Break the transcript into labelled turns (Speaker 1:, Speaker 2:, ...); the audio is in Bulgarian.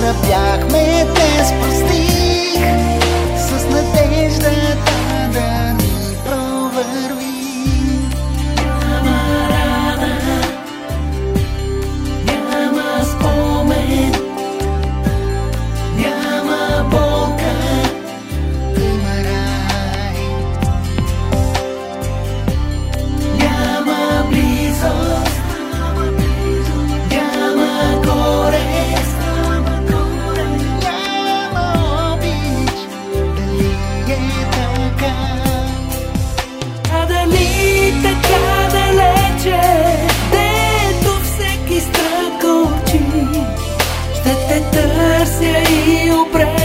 Speaker 1: тръпяхме днес простих, с надеждата да ни провърви.
Speaker 2: Няма рана, няма спомен, няма болка,
Speaker 1: Има рай,
Speaker 2: няма близост, няма горест,
Speaker 1: няма обич. Дали е така?
Speaker 2: а дали така далече, дето всеки стрък очи, ще те търся и обрежа.